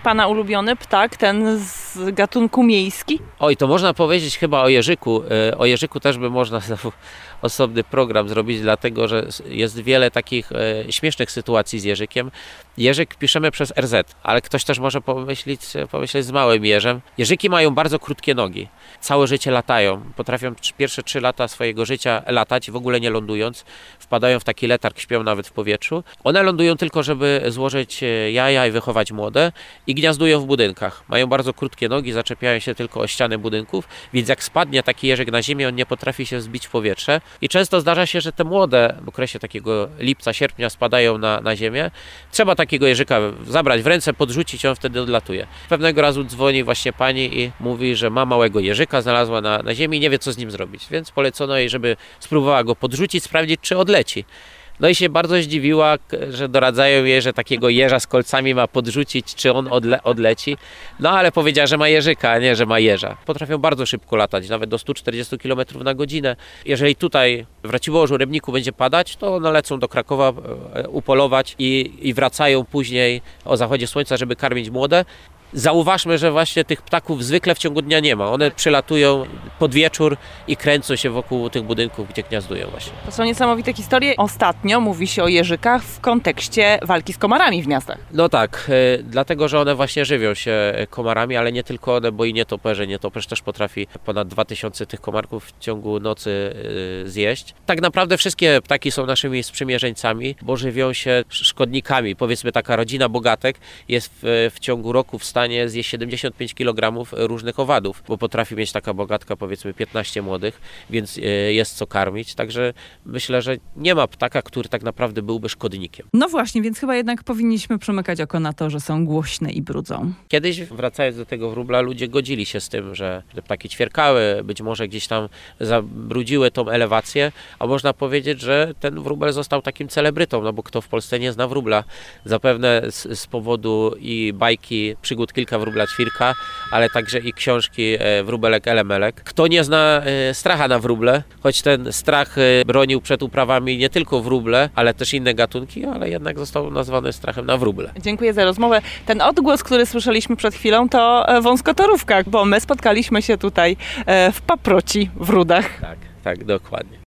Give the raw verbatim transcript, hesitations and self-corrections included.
Pana ulubiony ptak, ten z gatunku miejski? Oj, to można powiedzieć chyba o jeżyku. O jeżyku też by można osobny program zrobić, dlatego że jest wiele takich śmiesznych sytuacji z jeżykiem. Jeżyk piszemy przez er zet, ale ktoś też może pomyśleć, pomyśleć z małym jeżem. Jeżyki mają bardzo krótkie nogi. Całe życie latają. Potrafią pierwsze trzy lata swojego życia latać, w ogóle nie lądując. Wpadają w taki letarg, śpią nawet w powietrzu. One lądują tylko, żeby złożyć jaja i wychować młode i gniazdują w budynkach. Mają bardzo krótkie nogi, zaczepiają się tylko o ściany budynków, więc jak spadnie taki jeżyk na ziemię, on nie potrafi się wzbić w powietrze. I często zdarza się, że te młode w okresie takiego lipca, sierpnia spadają na, na ziemię. Trzeba takiego jeżyka zabrać w ręce, podrzucić, on wtedy odlatuje. Pewnego razu dzwoni właśnie pani i mówi, że ma małego jeżyka, znalazła na, na ziemi i nie wie, co z nim zrobić. Więc polecono jej, żeby spróbowała go podrzucić, sprawdzić, czy odleci. No i się bardzo zdziwiła, że doradzają jej, że takiego jeża z kolcami ma podrzucić, czy on odle odleci. No ale powiedziała, że ma jeżyka, a nie, że ma jeża. Potrafią bardzo szybko latać, nawet do stu czterdziestu kilometrów na godzinę. Jeżeli tutaj w Raciborzu, Rybniku będzie padać, to one lecą do Krakowa upolować i, i wracają później o zachodzie słońca, żeby karmić młode. Zauważmy, że właśnie tych ptaków zwykle w ciągu dnia nie ma. One przylatują pod wieczór i kręcą się wokół tych budynków, gdzie gniazdują właśnie. To są niesamowite historie. Ostatnio mówi się o jeżykach w kontekście walki z komarami w miastach. No tak, y, dlatego, że one właśnie żywią się komarami, ale nie tylko one, bo i nietoperze. Nietoperz też potrafi ponad dwa tysiące tych komarków w ciągu nocy y, zjeść. Tak naprawdę wszystkie ptaki są naszymi sprzymierzeńcami, bo żywią się szkodnikami. Powiedzmy, taka rodzina bogatek jest w, w ciągu roku w stanie zjeść siedemdziesiąt pięć kilogramów różnych owadów, bo potrafi mieć taka bogatka powiedzmy piętnaście młodych, więc jest co karmić. Także myślę, że nie ma ptaka, który tak naprawdę byłby szkodnikiem. No właśnie, więc chyba jednak powinniśmy przymykać oko na to, że są głośne i brudzą. Kiedyś, wracając do tego wróbla, ludzie godzili się z tym, że te ptaki ćwierkały, być może gdzieś tam zabrudziły tą elewację, a można powiedzieć, że ten wróbel został takim celebrytą, no bo kto w Polsce nie zna wróbla? Zapewne z, z powodu i bajki przygód Kilka wróbla ćwirka, ale także i książki Wróbelek Elemelek. Kto nie zna stracha na wróble, choć ten strach bronił przed uprawami nie tylko wróble, ale też inne gatunki, ale jednak został nazwany strachem na wróble. Dziękuję za rozmowę. Ten odgłos, który słyszeliśmy przed chwilą, to wąskotorówka, bo my spotkaliśmy się tutaj w paproci w Rudach. Tak, tak, dokładnie.